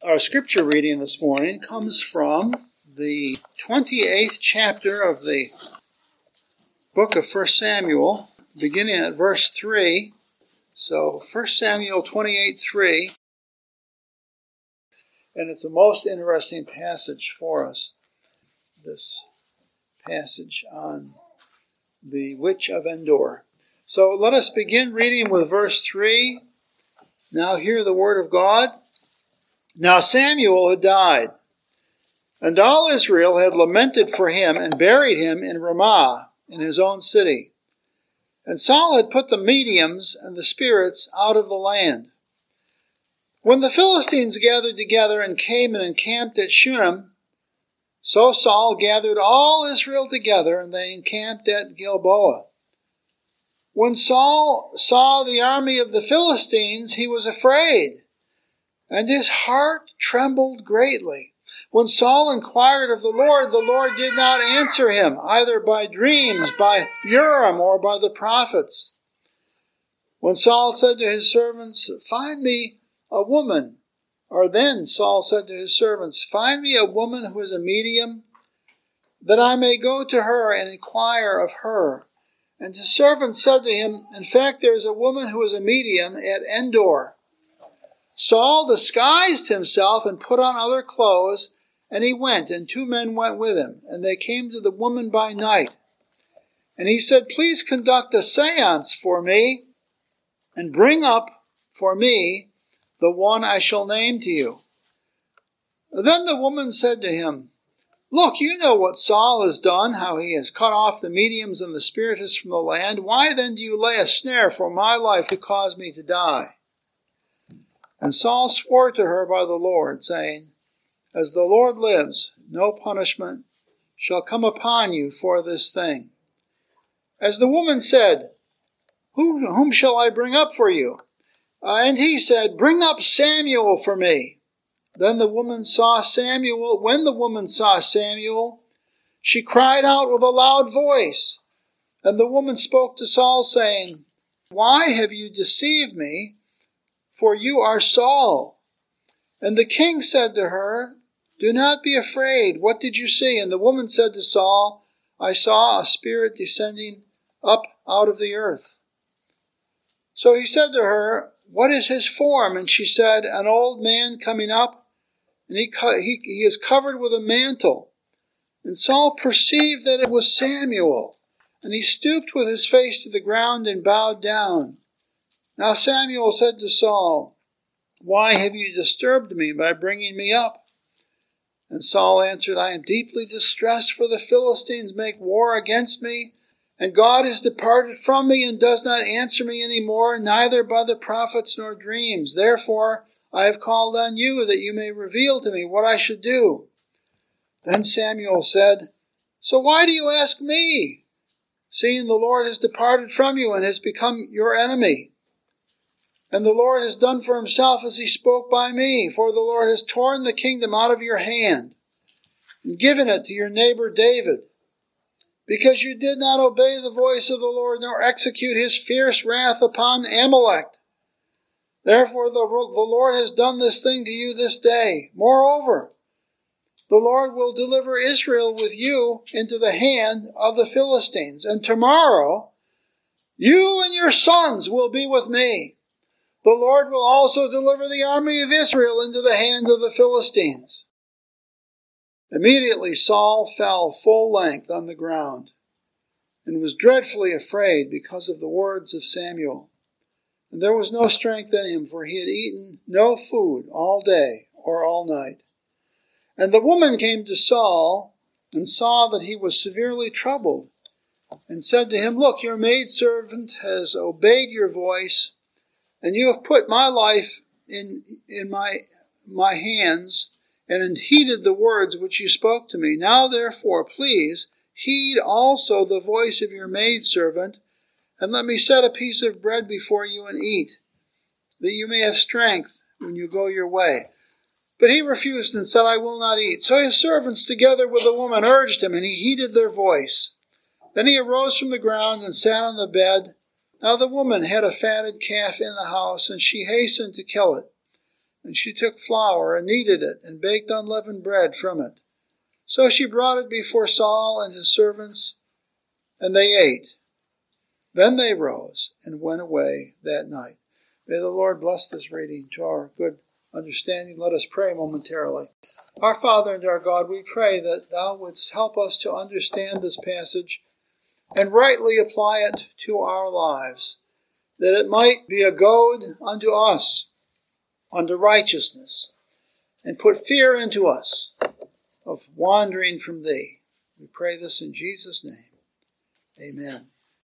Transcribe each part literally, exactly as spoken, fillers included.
Our scripture reading this morning comes from the twenty-eighth chapter of the book of First Samuel, beginning at verse three. So First Samuel twenty-eight three, and it's a most interesting passage for us, this passage on the witch of Endor. So let us begin reading with verse three. Now hear the word of God. Now Samuel had died, and all Israel had lamented for him and buried him in Ramah, in his own city. And Saul had put the mediums and the spirits out of the land. When the Philistines gathered together and came and encamped at Shunem, so Saul gathered all Israel together, and they encamped at Gilboa. When Saul saw the army of the Philistines, he was afraid, and his heart trembled greatly. When Saul inquired of the Lord, the Lord did not answer him, either by dreams, by Urim, or by the prophets. When Saul said to his servants, "Find me a woman," or then Saul said to his servants, "Find me a woman who is a medium, that I may go to her and inquire of her." And his servants said to him, "In fact, there is a woman who is a medium at Endor." Saul disguised himself and put on other clothes, and he went, and two men went with him, and they came to the woman by night. And he said, "Please conduct a seance for me, and bring up for me the one I shall name to you." Then the woman said to him, "Look, you know what Saul has done, how he has cut off the mediums and the spiritists from the land. Why then do you lay a snare for my life to cause me to die?" And Saul swore to her by the Lord, saying, "As the Lord lives, no punishment shall come upon you for this thing." As the woman said, Who, whom shall I bring up for you?" Uh, and he said, "Bring up Samuel for me." Then the woman saw Samuel. When the woman saw Samuel, she cried out with a loud voice. And the woman spoke to Saul, saying, "Why have you deceived me? For you are Saul." And the king said to her, "Do not be afraid. What did you see?" And the woman said to Saul, "I saw a spirit descending up out of the earth." So he said to her, "What is his form?" And she said, "An old man coming up, and he, he, he is covered with a mantle." And Saul perceived that it was Samuel, and he stooped with his face to the ground and bowed down. Now Samuel said to Saul, "Why have you disturbed me by bringing me up?" And Saul answered, "I am deeply distressed, for the Philistines make war against me, and God is departed from me and does not answer me any more, neither by the prophets nor dreams. Therefore I have called on you, that you may reveal to me what I should do." Then Samuel said, "So why do you ask me, seeing the Lord has departed from you and has become your enemy? And the Lord has done for himself as he spoke by me, for the Lord has torn the kingdom out of your hand and given it to your neighbor David, because you did not obey the voice of the Lord, nor execute his fierce wrath upon Amalek. Therefore the, the Lord has done this thing to you this day. Moreover, the Lord will deliver Israel with you into the hand of the Philistines. And tomorrow you and your sons will be with me. The Lord will also deliver the army of Israel into the hand of the Philistines." Immediately Saul fell full length on the ground, and was dreadfully afraid because of the words of Samuel. And there was no strength in him, for he had eaten no food all day or all night. And the woman came to Saul, and saw that he was severely troubled, and said to him, "Look, your maidservant has obeyed your voice, and you have put my life in, in my, my hands, and heeded the words which you spoke to me. Now therefore, please, heed also the voice of your maidservant, and let me set a piece of bread before you and eat, that you may have strength when you go your way." But he refused and said, "I will not eat." So his servants, together with the woman, urged him, and he heeded their voice. Then he arose from the ground and sat on the bed. Now the woman had a fatted calf in the house, and she hastened to kill it. And she took flour and kneaded it and baked unleavened bread from it. So she brought it before Saul and his servants, and they ate. Then they rose and went away that night. May the Lord bless this reading to our good understanding. Let us pray momentarily. Our Father and our God, we pray that Thou wouldst help us to understand this passage and rightly apply it to our lives, that it might be a goad unto us, unto righteousness, and put fear into us of wandering from Thee. We pray this in Jesus' name. Amen.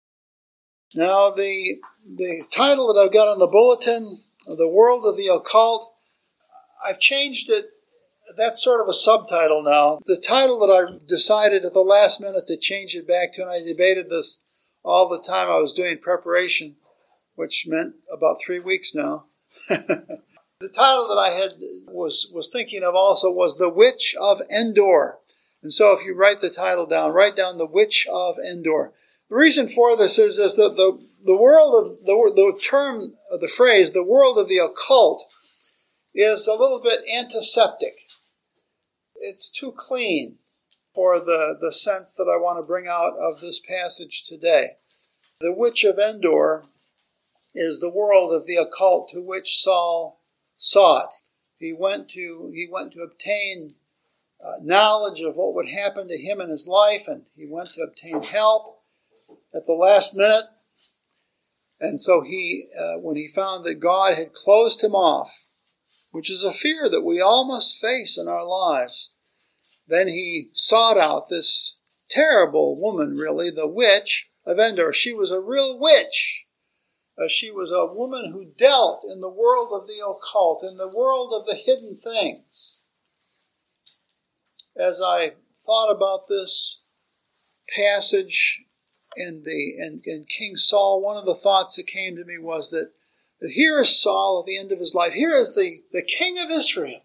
Now, the, the title that I've got on the bulletin, The World of the Occult, I've changed it. That's sort of a subtitle now. The title that I decided at the last minute to change it back to, and I debated this all the time I was doing preparation, which meant about three weeks now. The title that I had was, was thinking of also was The Witch of Endor. And so if you write the title down, write down The Witch of Endor. The reason for this is, is that the, the world of, the, the term, the phrase, the world of the occult, is a little bit antiseptic. It's too clean for the, the sense that I want to bring out of this passage today. The Witch of Endor is the world of the occult to which Saul sought. He went to, he went to obtain uh, knowledge of what would happen to him in his life, and he went to obtain help at the last minute. And so he, uh, when he found that God had closed him off, which is a fear that we all must face in our lives, then he sought out this terrible woman, really, the Witch of Endor. She was a real witch. Uh, she was a woman who dealt in the world of the occult, in the world of the hidden things. As I thought about this passage in the in, in King Saul, one of the thoughts that came to me was that, that here is Saul at the end of his life. Here is the, the king of Israel,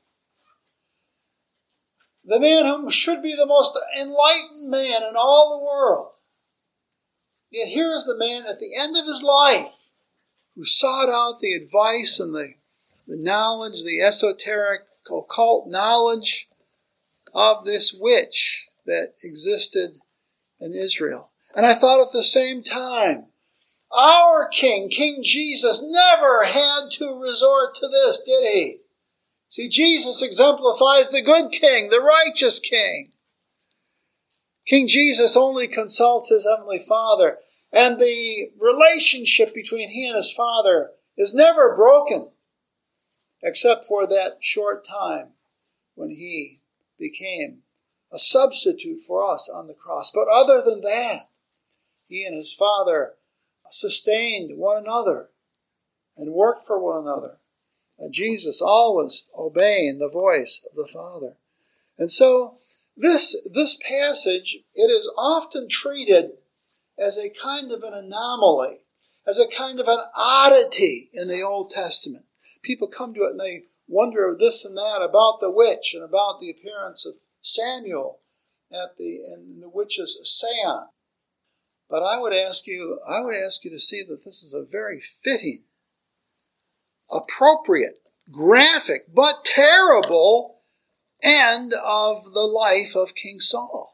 the man who should be the most enlightened man in all the world. Yet here is the man at the end of his life who sought out the advice and the, the knowledge, the esoteric, occult knowledge of this witch that existed in Israel. And I thought at the same time, our King, King Jesus, never had to resort to this, did he? See, Jesus exemplifies the good king, the righteous king. King Jesus only consults his heavenly Father, and the relationship between he and his Father is never broken, except for that short time when he became a substitute for us on the cross. But other than that, he and his Father sustained one another and worked for one another. And Jesus always obeying the voice of the Father. And so this, this passage, it is often treated as a kind of an anomaly, as a kind of an oddity in the Old Testament. People come to it and they wonder this and that about the witch and about the appearance of Samuel at the in the witch's seance. But I would ask you, I would ask you to see that this is a very fitting, appropriate, graphic, but terrible end of the life of King Saul.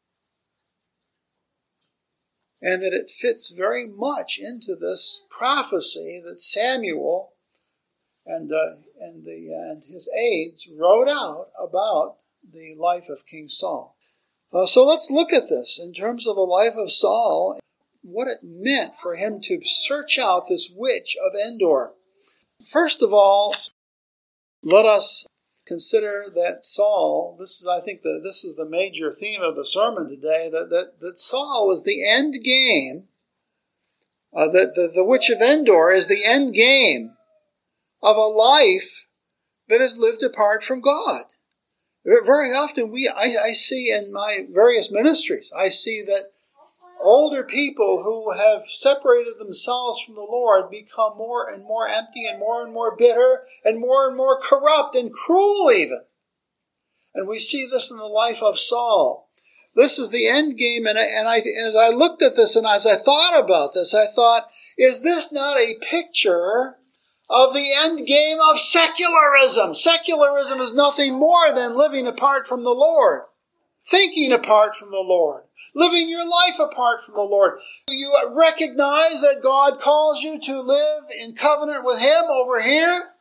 And that it fits very much into this prophecy that Samuel and uh, and the and his aides wrote out about the life of King Saul. Uh, so let's look at this in terms of the life of Saul, what it meant for him to search out this witch of Endor. First of all, let us consider that Saul, this is, I think, the, this is the major theme of the sermon today, that, that, that Saul is the end game, uh, that the, the witch of Endor is the end game of a life that is lived apart from God. Very often we, I, I see in my various ministries, I see that older people who have separated themselves from the Lord become more and more empty and more and more bitter and more and more corrupt and cruel even. And we see this in the life of Saul. This is the end game, and, I, and I, as I looked at this and as I thought about this, I thought, is this not a picture of the end game of secularism. Secularism is nothing more than living apart from the Lord, thinking apart from the Lord, living your life apart from the Lord. You recognize that God calls you to live in covenant with Him over here.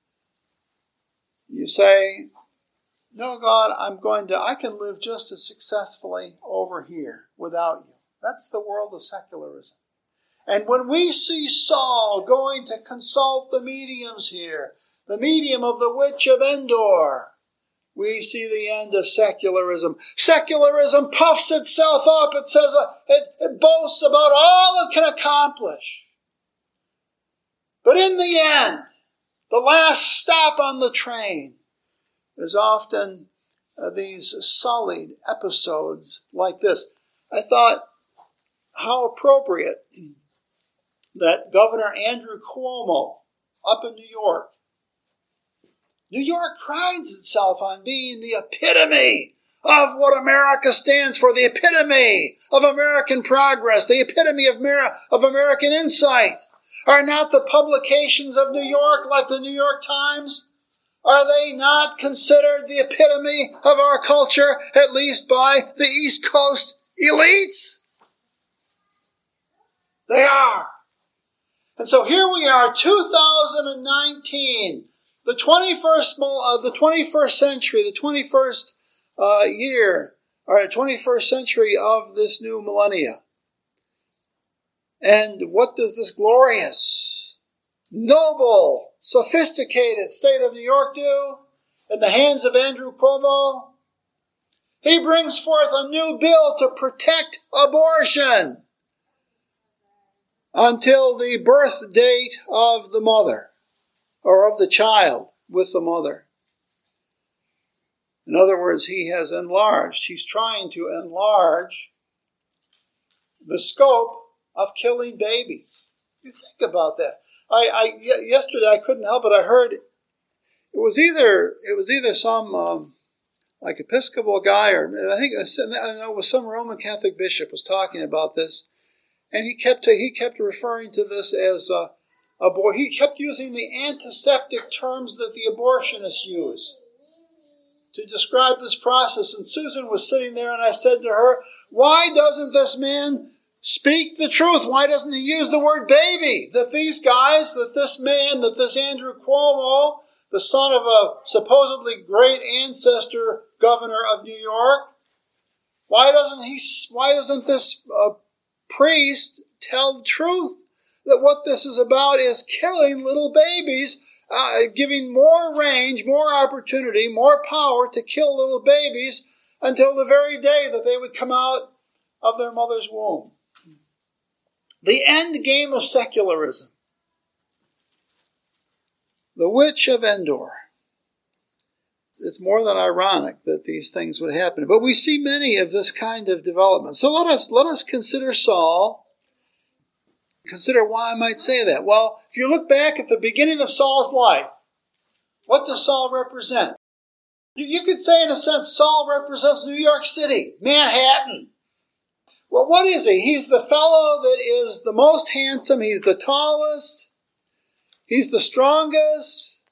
You say, no, God, I'm going to, I can live just as successfully over here without you. That's the world of secularism. And when we see Saul going to consult the mediums here, the medium of the witch of Endor, we see the end of secularism. Secularism puffs itself up. It says uh, it, it boasts about all it can accomplish. But in the end, the last stop on the train is often uh, these sullied episodes like this. I thought, how appropriate that Governor Andrew Cuomo up in New York, New York prides itself on being the epitome of what America stands for, the epitome of American progress, the epitome of, Mer- of American insight. Are not the publications of New York, like the New York Times, are they not considered the epitome of our culture, at least by the East Coast elites? They are. And so here we are, two thousand nineteen, the twenty-first, uh, the twenty-first century, the twenty-first uh, year, or the twenty-first century of this new millennia. And what does this glorious, noble, sophisticated state of New York do in the hands of Andrew Cuomo? He brings forth a new bill to protect abortion until the birth date of the mother, or of the child with the mother. In other words, he has enlarged, he's trying to enlarge the scope of killing babies. You think about that. I, I yesterday I couldn't help it. I heard it was either it was either some um, like Episcopal guy, or I think it was, it was some Roman Catholic bishop was talking about this, and he kept he kept referring to this as uh, abor. He kept using the antiseptic terms that the abortionists use to describe this process. And Susan was sitting there, and I said to her, "Why doesn't this man speak the truth? Why doesn't he use the word baby? That these guys, that this man, that this Andrew Cuomo, the son of a supposedly great ancestor governor of New York, why doesn't he? Why doesn't this uh, priest tell the truth? That what this is about is killing little babies, uh, giving more range, more opportunity, more power to kill little babies until the very day that they would come out of their mother's womb." The end game of secularism. The witch of Endor. It's more than ironic that these things would happen. But we see many of this kind of development. So let us let us consider Saul. Consider why I might say that. Well, if you look back at the beginning of Saul's life, what does Saul represent? You, you could say, in a sense, Saul represents New York City, Manhattan. Well, what is he? He's the fellow that is the most handsome. He's the tallest. He's the strongest.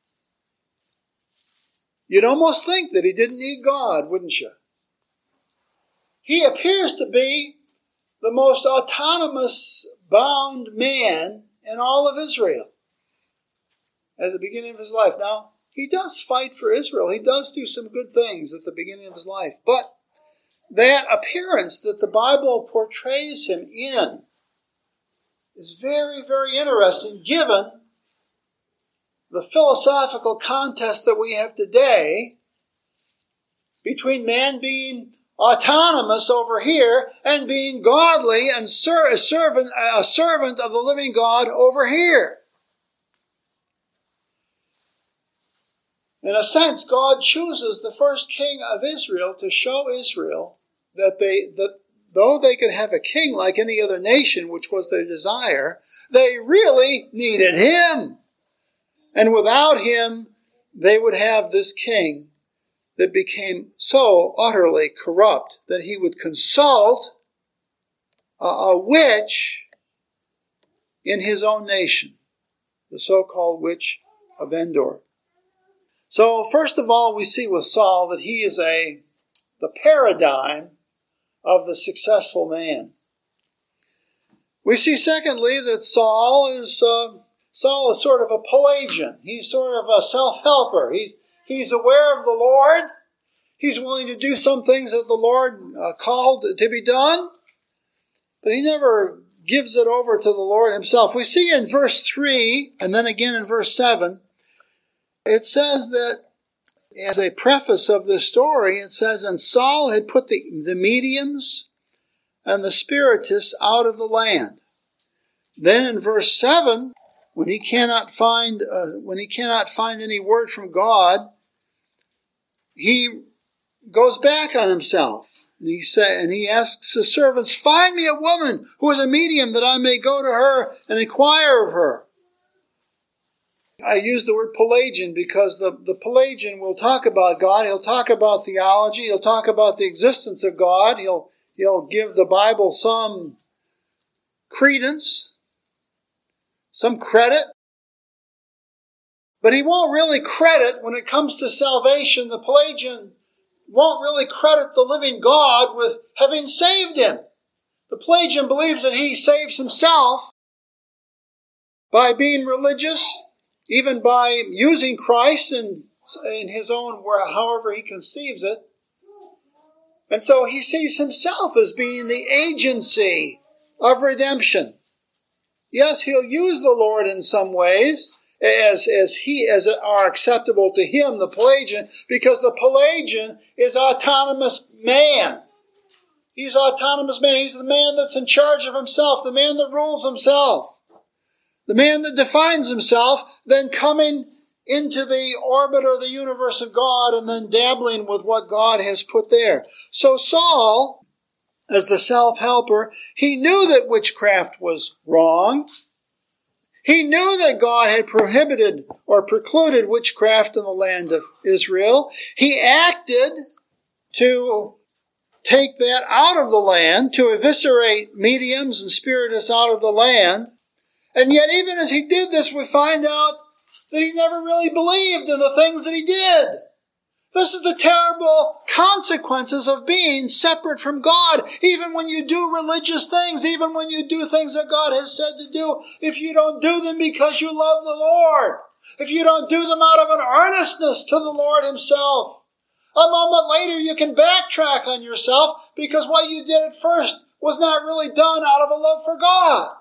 You'd almost think that he didn't need God, wouldn't you? He appears to be the most autonomous bound man in all of Israel at the beginning of his life. Now, he does fight for Israel. He does do some good things at the beginning of his life. But that appearance that the Bible portrays him in is very, very interesting, given the philosophical contest that we have today between man being autonomous over here and being godly and ser- a servant, a servant of the living God over here. In a sense, God chooses the first king of Israel to show Israel that they that though they could have a king like any other nation, which was their desire, they really needed him. And without him, they would have this king that became so utterly corrupt that he would consult a, a witch in his own nation. the so-called witch of Endor. So first of all, we see with Saul that he is a the paradigm of the successful man. We see secondly that Saul is uh, Saul is sort of a Pelagian. He's sort of a self-helper. He's he's aware of the Lord. He's willing to do some things that the Lord uh, called to be done, but he never gives it over to the Lord himself. We see in verse three, and then again in verse seven, it says that, as a preface of this story, it says, and Saul had put the, the mediums and the spiritists out of the land. Then in verse seven, when he cannot find uh, when he cannot find any word from God, he goes back on himself. And he say, and he asks his servants, find me a woman who is a medium that I may go to her and inquire of her. I use the word Pelagian because the, the Pelagian will talk about God. He'll talk about theology. He'll talk about the existence of God. He'll, he'll give the Bible some credence, some credit. But he won't really credit, when it comes to salvation, the Pelagian won't really credit the living God with having saved him. The Pelagian believes that he saves himself by being religious, even by using Christ in, in his own, however he conceives it. And so he sees himself as being the agency of redemption. Yes, he'll use the Lord in some ways, as as he as are acceptable to him, the Pelagian, because the Pelagian is autonomous man. He's autonomous man. He's the man that's in charge of himself, the man that rules himself, the man that defines himself, then coming into the orbit or the universe of God and then dabbling with what God has put there. So Saul, as the self-helper, he knew that witchcraft was wrong. He knew that God had prohibited or precluded witchcraft in the land of Israel. He acted to take that out of the land, to eviscerate mediums and spiritists out of the land. And yet, even as he did this, we find out that he never really believed in the things that he did. This is the terrible consequences of being separate from God. Even when you do religious things, even when you do things that God has said to do, if you don't do them because you love the Lord, if you don't do them out of an earnestness to the Lord himself, a moment later you can backtrack on yourself because what you did at first was not really done out of a love for God.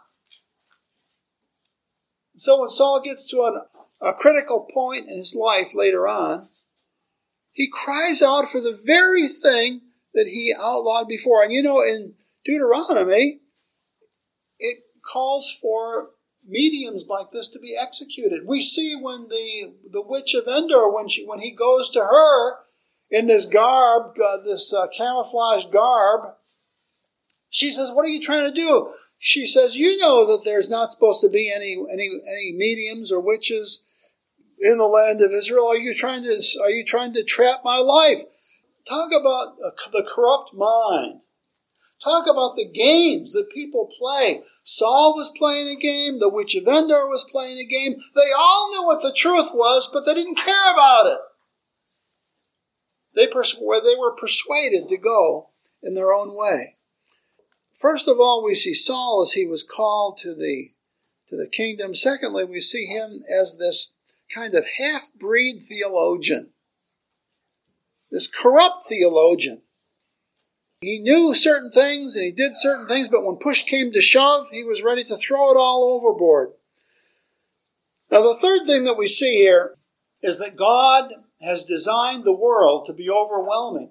So when Saul gets to an, a critical point in his life later on, he cries out for the very thing that he outlawed before. And you know, in Deuteronomy, it calls for mediums like this to be executed. We see when the, the witch of Endor, when she when he goes to her in this garb, uh, this uh, camouflage garb, she says, what are you trying to do? She says, you know that there's not supposed to be any any any mediums or witches in the land of Israel. Are you trying to are you trying to trap my life? Talk about uh, the corrupt mind. Talk about the games that people play. Saul was playing a game. The witch of Endor was playing a game. They all knew what the truth was, but they didn't care about it. They pers- they were persuaded to go in their own way. First of all, we see Saul as he was called to the to the kingdom. Secondly, we see him as this kind of half-breed theologian, this corrupt theologian. He knew certain things and he did certain things, but when push came to shove, he was ready to throw it all overboard. Now, the third thing that we see here is that God has designed the world to be overwhelming.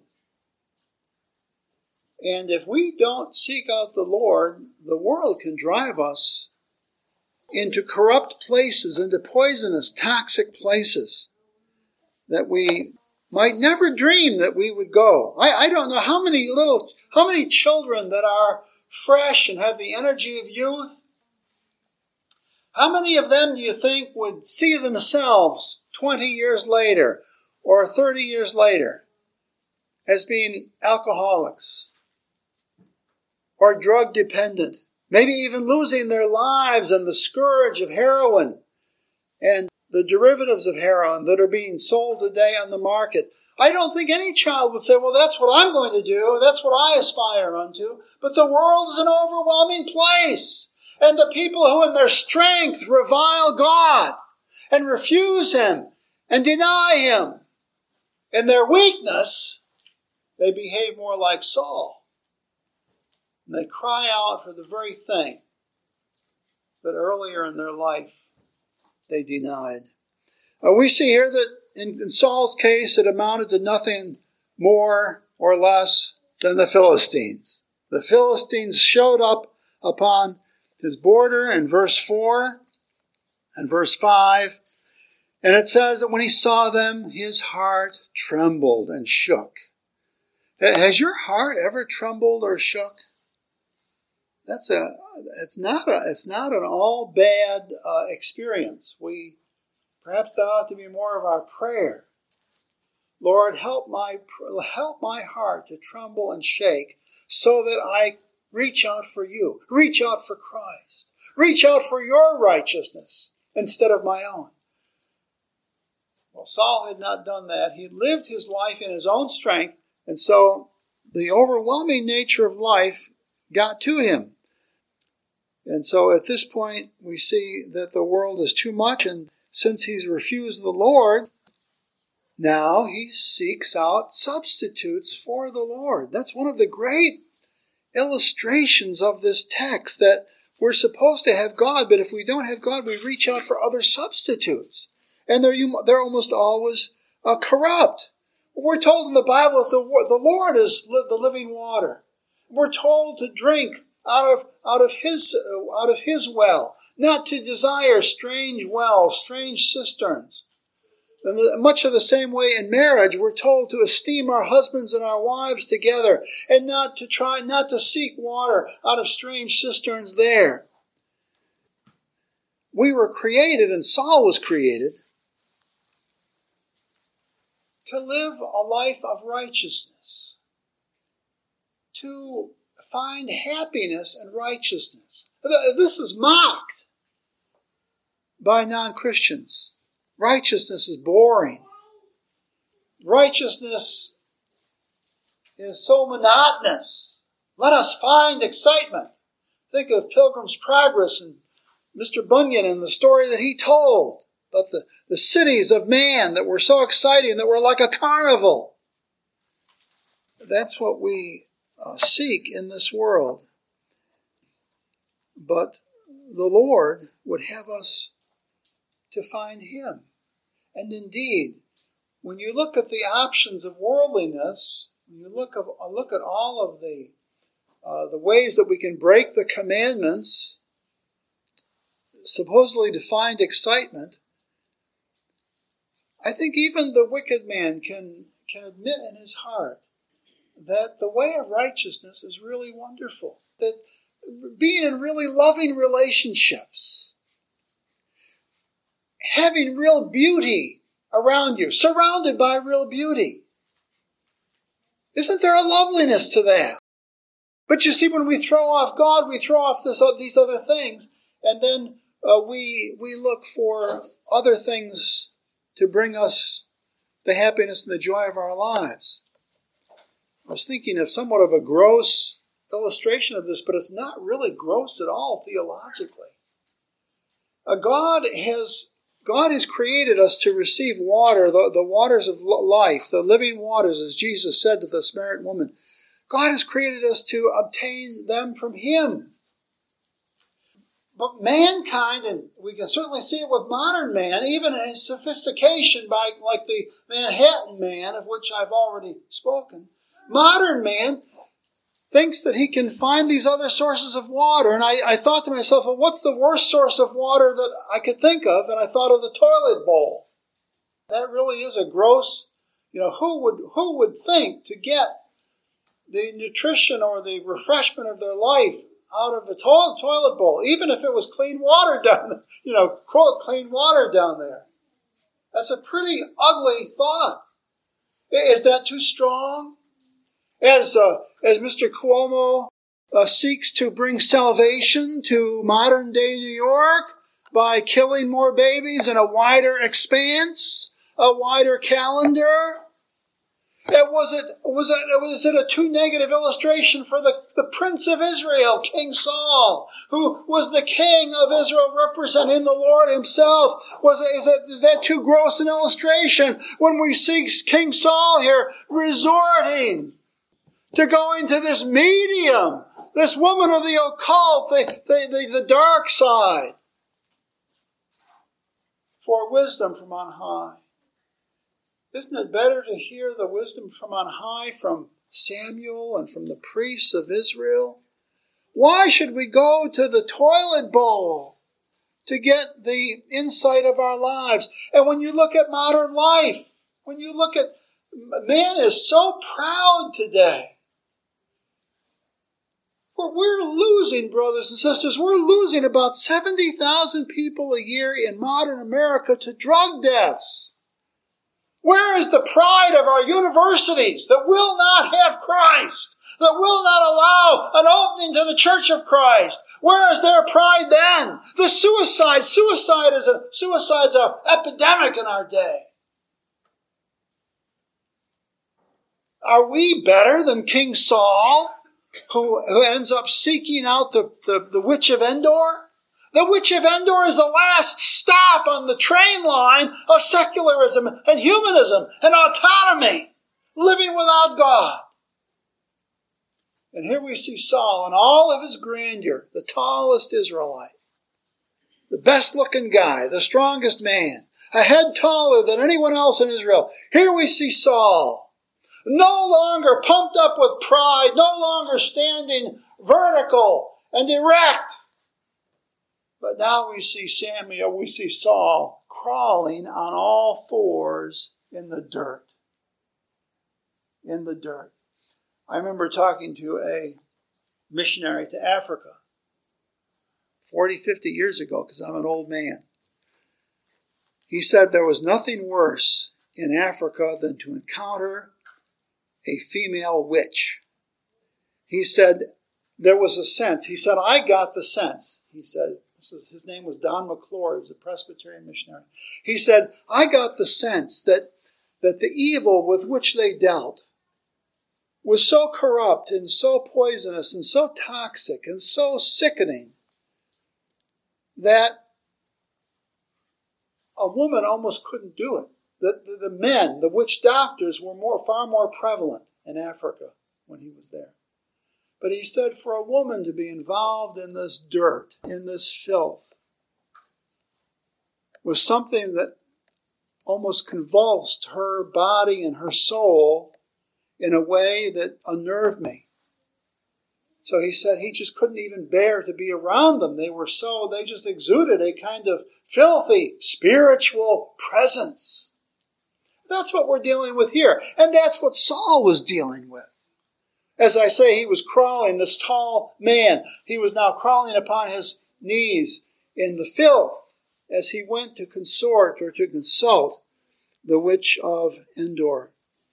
And if we don't seek out the Lord, the world can drive us into corrupt places, into poisonous, toxic places that we might never dream that we would go. I, I don't know how many little, how many children that are fresh and have the energy of youth, how many of them do you think would see themselves twenty years later or thirty years later as being alcoholics or drug dependent? Maybe even losing their lives on the scourge of heroin and the derivatives of heroin that are being sold today on the market. I don't think any child would say, well, that's what I'm going to do. That's what I aspire unto. But the world is an overwhelming place. And the people who in their strength revile God and refuse Him and deny Him, in their weakness, they behave more like Saul. And they cry out for the very thing that earlier in their life they denied. Uh, we see here that in, in Saul's case, it amounted to nothing more or less than the Philistines. The Philistines showed up upon his border in verse four and verse five. And it says that when he saw them, his heart trembled and shook. Has your heart ever trembled or shook? That's a. It's not a. It's not an all bad uh, experience. We perhaps that ought to be more of our prayer. Lord, help my help my heart to tremble and shake, so that I reach out for you, reach out for Christ, reach out for your righteousness instead of my own. Well, Saul had not done that. He lived his life in his own strength, and so the overwhelming nature of life got to him. And so at this point, we see that the world is too much, and since he's refused the Lord, now he seeks out substitutes for the Lord. That's one of the great illustrations of this text, that we're supposed to have God, but if we don't have God, we reach out for other substitutes. And they're, they're almost always uh, corrupt. We're told in the Bible that the, the Lord is li- the living water. We're told to drink out of out of His uh, out of His well, not to desire strange wells, strange cisterns. And the, much of the same way in marriage, we're told to esteem our husbands and our wives together, and not to try not to seek water out of strange cisterns there. We were created, and Saul was created, to live a life of righteousness, to find happiness and righteousness. This is mocked by non-Christians. Righteousness is boring. Righteousness is so monotonous. Let us find excitement. Think of Pilgrim's Progress and Mister Bunyan and the story that he told about the, the cities of man that were so exciting, that were like a carnival. That's what we uh, seek in this world. But the Lord would have us to find Him. And indeed, when you look at the options of worldliness, when you look, of, look at all of the, uh, the ways that we can break the commandments, supposedly to find excitement, I think even the wicked man can, can admit in his heart that the way of righteousness is really wonderful. That being in really loving relationships, having real beauty around you, surrounded by real beauty. Isn't there a loveliness to that? But you see, when we throw off God, we throw off this, these other things, and then uh, we we look for other things to bring us the happiness and the joy of our lives. I was thinking of somewhat of a gross illustration of this, but it's not really gross at all theologically. Uh, God has God has created us to receive water, the, the waters of life, the living waters, as Jesus said to the Samaritan woman. God has created us to obtain them from Him. But mankind, and we can certainly see it with modern man, even in his sophistication, by like the Manhattan man, of which I've already spoken, modern man thinks that he can find these other sources of water. And I, I thought to myself, well, what's the worst source of water that I could think of? And I thought of the toilet bowl. That really is a gross, you know, who would who would think to get the nutrition or the refreshment of their life out of a to- toilet bowl, even if it was clean water down there, you know, quote, clean water down there. That's a pretty ugly thought. Is that too strong? As uh, as Mister Cuomo uh, seeks to bring salvation to modern-day New York, by killing more babies in a wider expanse, a wider calendar? It was it was it was it a too negative illustration for the, the Prince of Israel, King Saul, who was the king of Israel representing the Lord himself? Was it, is it is that too gross an illustration when we see King Saul here resorting to going to this medium, this woman of the occult, the, the, the, the dark side, for wisdom from on high? Isn't it better to hear the wisdom from on high from Samuel and from the priests of Israel? Why should we go to the toilet bowl to get the insight of our lives? And when you look at modern life, when you look at, man is so proud today. We're losing, brothers and sisters, we're losing about seventy thousand people a year in modern America to drug deaths. Where is the pride of our universities that will not have Christ, that will not allow an opening to the Church of Christ? Where is their pride then? The suicide, suicide is a, suicide's an epidemic in our day. Are we better than King Saul, who, who ends up seeking out the, the, the witch of Endor? The witch of Endor is the last stop on the train line of secularism and humanism and autonomy, living without God. And here we see Saul in all of his grandeur, the tallest Israelite, the best-looking guy, the strongest man, a head taller than anyone else in Israel. Here we see Saul, no longer pumped up with pride, no longer standing vertical and erect. But now we see Samuel, we see Saul crawling on all fours in the dirt. In the dirt. I remember talking to a missionary to Africa forty, fifty years ago, because I'm an old man. He said there was nothing worse in Africa than to encounter a female witch. He said there was a sense. He said, I got the sense. He said, This is, his name was Don McClure. He was a Presbyterian missionary. He said, I got the sense that, that the evil with which they dealt was so corrupt and so poisonous and so toxic and so sickening that a woman almost couldn't do it. The, the, the men, the witch doctors, were more far more prevalent in Africa when he was there. But he said for a woman to be involved in this dirt, in this filth, was something that almost convulsed her body and her soul in a way that unnerved me. So he said he just couldn't even bear to be around them. They were so, they just exuded a kind of filthy spiritual presence. That's what we're dealing with here. And that's what Saul was dealing with. As I say, he was crawling, this tall man. He was now crawling upon his knees in the filth as he went to consort or to consult the witch of Endor.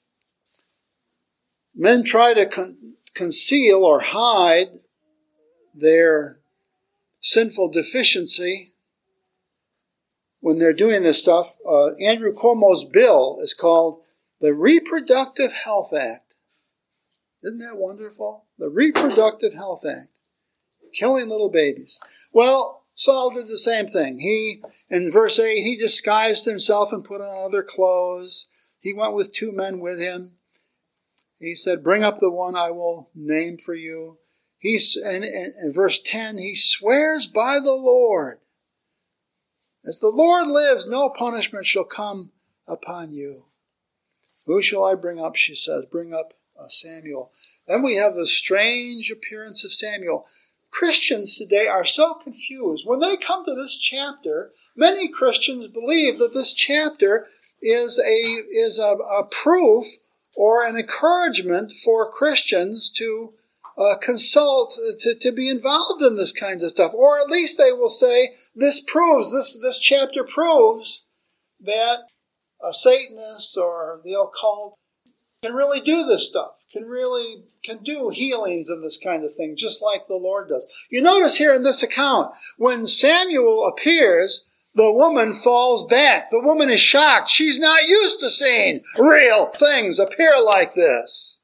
Men try to con- conceal or hide their sinful deficiency when they're doing this stuff. Uh, Andrew Cuomo's bill is called the Reproductive Health Act. Isn't that wonderful? The Reproductive Health Act. Killing little babies. Well, Saul did the same thing. He, in verse eight, he disguised himself and put on other clothes. He went with two men with him. He said, bring up the one I will name for you. He, and in verse ten, he swears by the Lord. As the Lord lives, no punishment shall come upon you. Who shall I bring up, she says. Bring up Uh, Samuel. Then we have the strange appearance of Samuel. Christians today are so confused. When they come to this chapter, many Christians believe that this chapter is a is a, a proof or an encouragement for Christians to uh, consult, to, to be involved in this kind of stuff. Or at least they will say, this proves, this, this chapter proves that uh, Satanists or the occult can really do this stuff, can really can do healings and this kind of thing, just like the Lord does. You notice here in this account, when Samuel appears, the woman falls back. The woman is shocked. She's not used to seeing real things appear like this.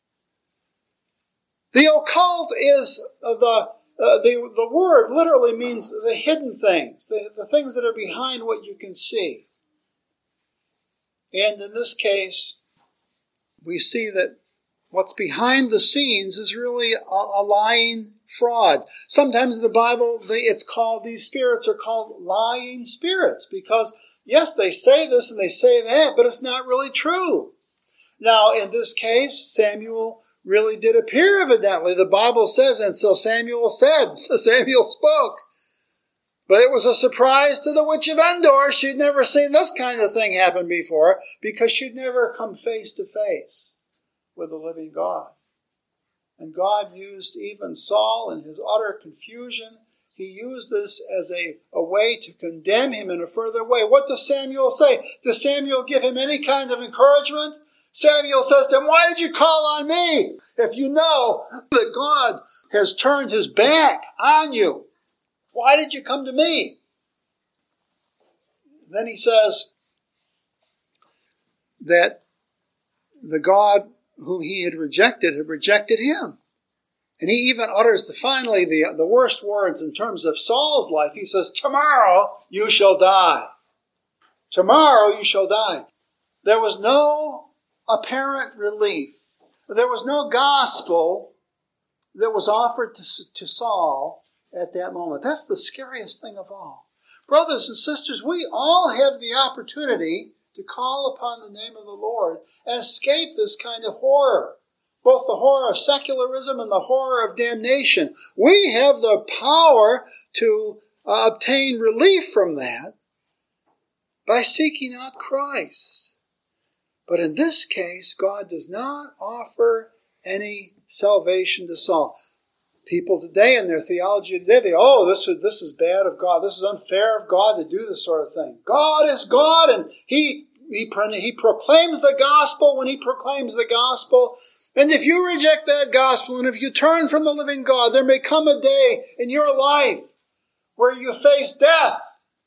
The occult is the uh, the the word literally means the hidden things, the, the things that are behind what you can see. And in this case, we see that what's behind the scenes is really a, a lying fraud. Sometimes in the Bible, they, it's called, these spirits are called lying spirits because, yes, they say this and they say that, but it's not really true. Now, in this case, Samuel really did appear evidently. The Bible says, and so Samuel said, so Samuel spoke. But it was a surprise to the witch of Endor. She'd never seen this kind of thing happen before because she'd never come face to face with the living God. And God used even Saul in his utter confusion. He used this as a, a way to condemn him in a further way. What does Samuel say? Does Samuel give him any kind of encouragement? Samuel says to him, why did you call on me? If you know that God has turned his back on you, why did you come to me? Then he says that the God whom he had rejected had rejected him. And he even utters the, finally the, the worst words in terms of Saul's life. He says, tomorrow you shall die. Tomorrow you shall die. There was no apparent relief. There was no gospel that was offered to, to Saul at that moment. That's the scariest thing of all. Brothers and sisters, we all have the opportunity to call upon the name of the Lord and escape this kind of horror, both the horror of secularism and the horror of damnation. We have the power to uh, obtain relief from that by seeking out Christ. But in this case, God does not offer any salvation to Saul. People today in their theology today, they, oh, this is, this is bad of God. This is unfair of God to do this sort of thing. God is God, and He, he, he proclaims the gospel when He proclaims the gospel. And if you reject that gospel, and if you turn from the living God, there may come a day in your life where you face death,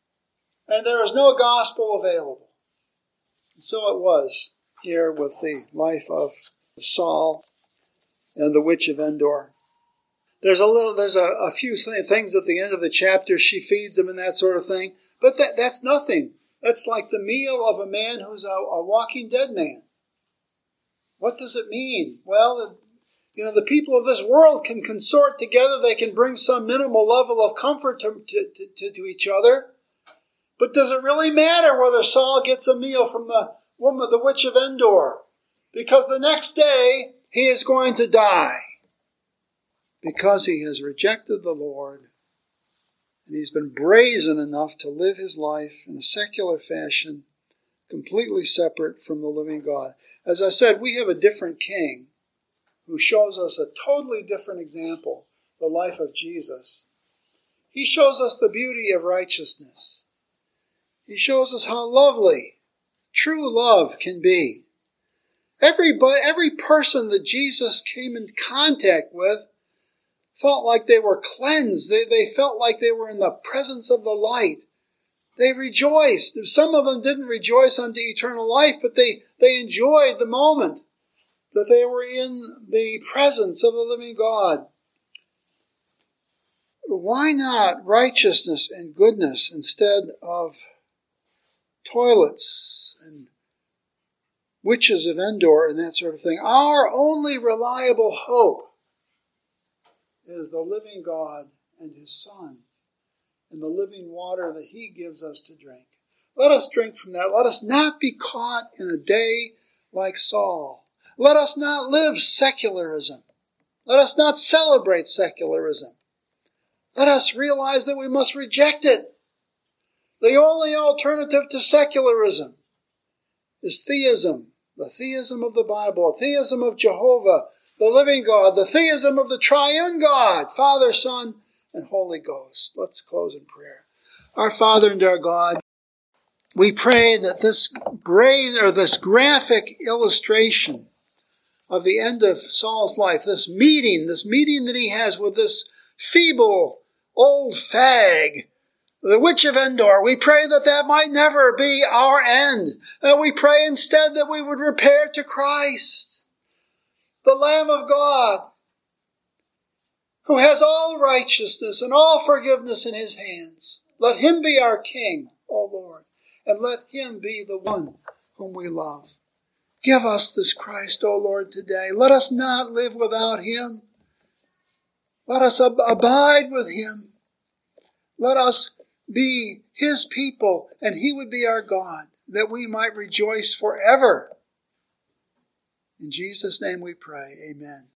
and there is no gospel available. And so it was here with the life of Saul and the witch of Endor. There's a little, there's a, a few things at the end of the chapter. She feeds them and that sort of thing. But that, that's nothing. That's like the meal of a man who's a, a walking dead man. What does it mean? Well, you know, the people of this world can consort together. They can bring some minimal level of comfort to, to, to, to each other. But does it really matter whether Saul gets a meal from the woman, the witch of Endor? Because the next day he is going to die. Because he has rejected the Lord, and he's been brazen enough to live his life in a secular fashion, completely separate from the living God. As I said, we have a different king who shows us a totally different example, the life of Jesus. He shows us the beauty of righteousness. He shows us how lovely true love can be. Everybody, every person that Jesus came in contact with felt like they were cleansed. They, they felt like they were in the presence of the light. They rejoiced. Some of them didn't rejoice unto eternal life, but they, they enjoyed the moment that they were in the presence of the living God. Why not righteousness and goodness instead of toilets and witches of Endor and that sort of thing? Our only reliable hope is the living God and His Son and the living water that He gives us to drink. Let us drink from that. Let us not be caught in a day like Saul. Let us not live secularism. Let us not celebrate secularism. Let us realize that we must reject it. The only alternative to secularism is theism, the theism of the Bible, theism of Jehovah, the living God, the theism of the triune God, Father, Son, and Holy Ghost. Let's close in prayer. Our Father and our God, we pray that this brave or this graphic illustration of the end of Saul's life, this meeting, this meeting that he has with this feeble old fag, the witch of Endor. We pray that that might never be our end. And we pray instead that we would repair to Christ, the Lamb of God, who has all righteousness and all forgiveness in his hands. Let him be our King, O Lord, and let him be the one whom we love. Give us this Christ, O Lord, today. Let us not live without him. Let us ab- abide with him. Let us be his people, and he would be our God, that we might rejoice forever. In Jesus' name we pray. Amen.